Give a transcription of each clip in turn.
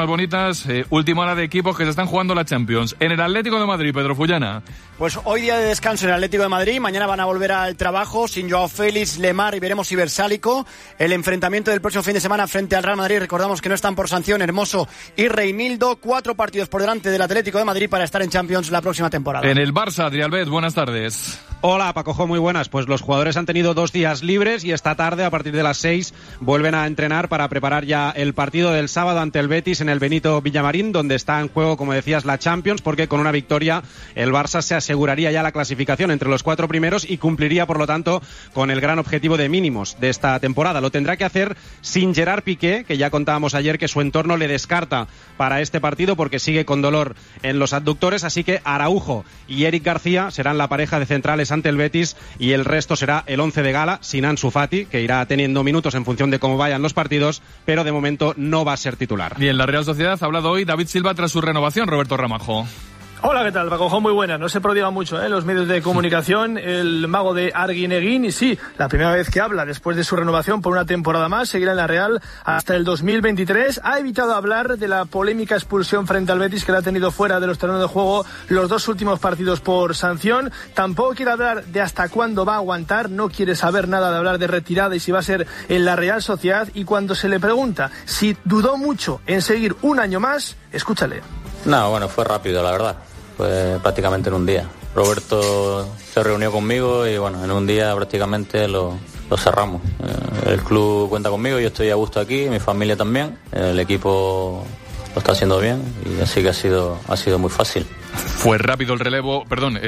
más bonitas. Última hora de equipos que se están jugando la Champions. En el Atlético de Madrid, Pedro Fullana. Pues hoy día de descanso en el Atlético de Madrid. Mañana van a volver al trabajo sin Joao Félix, Lemar y veremos si Versálico. El enfrentamiento del próximo fin de semana frente al Real Madrid. Recordamos que no están por sanción Hermoso y Reinildo. 4 partidos por delante del Atlético de Madrid para estar en Champions la próxima temporada. En el Barça, Adrialbet, buenas tardes. Hola, Pacojo, muy buenas. Pues los jugadores han tenido 2 días libres y esta tarde, a partir de las 6, vuelven a entrenar para preparar ya el partido del sábado ante el Betis en el Benito Villamarín, donde está en juego, como decías, la Champions, porque con una victoria el Barça se aseguraría ya la clasificación entre los 4 primeros y cumpliría, por lo tanto, con el gran objetivo de mínimos de esta temporada. Lo tendrá que hacer sin Gerard Piqué, que ya contábamos ayer que su entorno le descarta para este partido porque sigue con dolor en los adductores, así que Araujo y Eric García serán la pareja de centrales ante el Betis y el resto será el 11 de gala, sin Ansu Fati, que irá teniendo minutos en función de cómo vayan los partidos, pero de momento no va a ser titular. Y en la Real Sociedad ha hablado hoy David Silva tras su renovación, Roberto Ramajo. Hola, ¿qué tal, Pacojo? Muy buena. No se prodiga mucho los medios de comunicación. El mago de Arguineguín, y sí, la primera vez que habla después de su renovación por una temporada más, seguirá en la Real hasta el 2023. Ha evitado hablar de la polémica expulsión frente al Betis que la ha tenido fuera de los terrenos de juego los 2 últimos partidos por sanción. Tampoco quiere hablar de hasta cuándo va a aguantar. No quiere saber nada de hablar de retirada y si va a ser en la Real Sociedad. Y cuando se le pregunta si dudó mucho en seguir un año más, escúchale. No, bueno, fue rápido, la verdad. Fue prácticamente en un día. Roberto se reunió conmigo y bueno, en un día prácticamente lo cerramos. El club cuenta conmigo, yo estoy a gusto aquí, mi familia también. El equipo lo está haciendo bien y así que ha sido muy fácil. Fue rápido el relevo,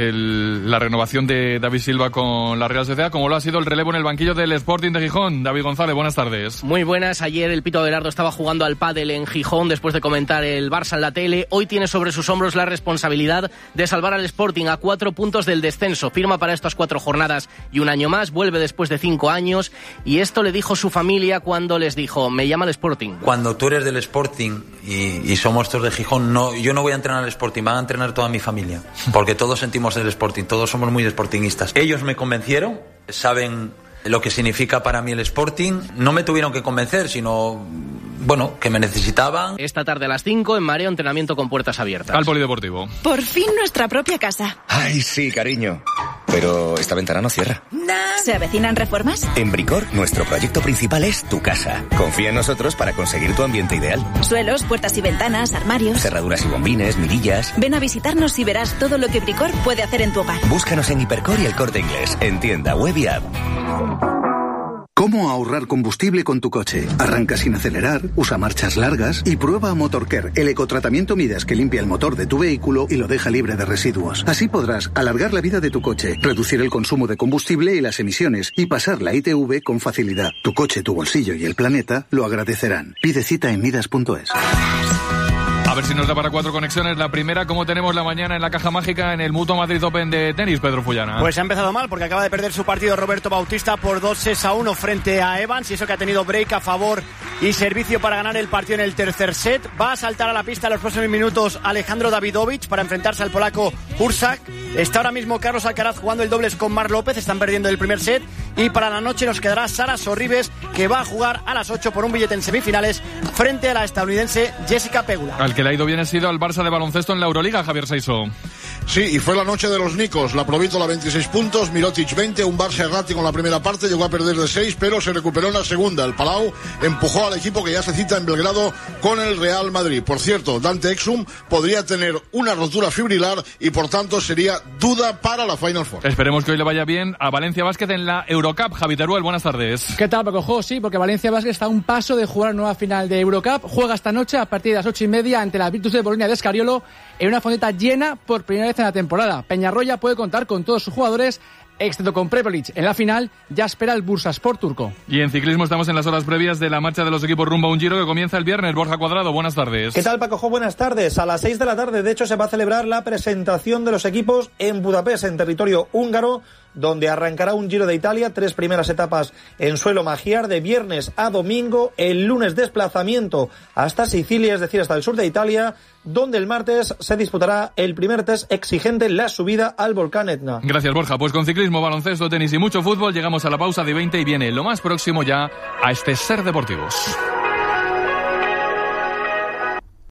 la renovación de David Silva con la Real Sociedad, como lo ha sido el relevo en el banquillo del Sporting de Gijón. David González, buenas tardes. Muy buenas. Ayer el Pito Abelardo estaba jugando al pádel en Gijón después de comentar el Barça en la tele. Hoy tiene sobre sus hombros la responsabilidad de salvar al Sporting a 4 puntos del descenso. Firma para estas 4 jornadas y un año más. Vuelve después de 5 años. Y esto le dijo su familia cuando les dijo: me llama el Sporting. Cuando tú eres del Sporting y somos todos de Gijón, yo no voy a entrenar al Sporting, van a entrenar toda mi familia, porque todos sentimos el Sporting, todos somos muy sportingistas. Ellos me convencieron, saben lo que significa para mí el Sporting, no me tuvieron que convencer, sino bueno, que me necesitaban. Esta tarde a las 5 en Mareo, entrenamiento con puertas abiertas. Al Polideportivo. Por fin nuestra propia casa. Ay, sí, cariño. Pero esta ventana no cierra. ¿Se avecinan reformas? En Bricor, nuestro proyecto principal es tu casa. Confía en nosotros para conseguir tu ambiente ideal. Suelos, puertas y ventanas, armarios, cerraduras y bombines, mirillas. Ven a visitarnos y verás todo lo que Bricor puede hacer en tu hogar. Búscanos en Hipercor y El Corte Inglés, en tienda, web y app. ¿Cómo ahorrar combustible con tu coche? Arranca sin acelerar, usa marchas largas y prueba Motorcare, el ecotratamiento Midas que limpia el motor de tu vehículo y lo deja libre de residuos. Así podrás alargar la vida de tu coche, reducir el consumo de combustible y las emisiones y pasar la ITV con facilidad. Tu coche, tu bolsillo y el planeta lo agradecerán. Pide cita en midas.es. A ver si nos da para 4 conexiones. La primera, ¿cómo tenemos la mañana en la caja mágica en el Mutua Madrid Open de tenis, Pedro Fullana? Pues ha empezado mal porque acaba de perder su partido Roberto Bautista por 2-6-1 frente a Evans, y eso que ha tenido break a favor y servicio para ganar el partido en el tercer set. Va a saltar a la pista en los próximos minutos Alejandro Davidovich para enfrentarse al polaco Ursak. Está ahora mismo Carlos Alcaraz jugando el dobles con Marc López, están perdiendo el primer set, y para la noche nos quedará Sara Sorribes, que va a jugar a las 8 por un billete en semifinales frente a la estadounidense Jessica Pegula. Al que le ha ido bien ha sido al Barça de baloncesto en la Euroliga, Javier Saiso. Sí, y fue la noche de los Nicos. La Provítola 26 puntos, Mirotic 20, un Barça errático en la primera parte, llegó a perder de 6, pero se recuperó en la segunda. El Palau empujó al equipo que ya se cita en Belgrado con el Real Madrid. Por cierto, Dante Exum podría tener una rotura fibrilar y por tanto sería duda para la Final Four. Esperemos que hoy le vaya bien a Valencia Basket en la Eurocup. Javi Teruel, buenas tardes. ¿Qué tal, Paco? Sí, porque Valencia Basket está a un paso de jugar nueva final de Eurocup. Juega esta noche a partir de las 8:30 ante la Virtus de Bolonia de Escariolo en una Fonteta llena por primera vez en la temporada. Peñarroya puede contar con todos sus jugadores, excepto con Prepelic. En la final ya espera el Bursaspor turco. Y en ciclismo estamos en las horas previas de la marcha de los equipos rumbo a un Giro que comienza el viernes. Borja Cuadrado, buenas tardes. ¿Qué tal, Paco? Buenas tardes. A las 6 de la tarde, de hecho, se va a celebrar la presentación de los equipos en Budapest, en territorio húngaro, donde arrancará un Giro de Italia, 3 primeras etapas en suelo magiar de viernes a domingo, el lunes desplazamiento hasta Sicilia, es decir, hasta el sur de Italia, donde el martes se disputará el primer test exigente, la subida al volcán Etna. Gracias, Borja. Pues con ciclismo, baloncesto, tenis y mucho fútbol llegamos a la pausa de 20 y viene lo más próximo ya a este Ser Deportivos.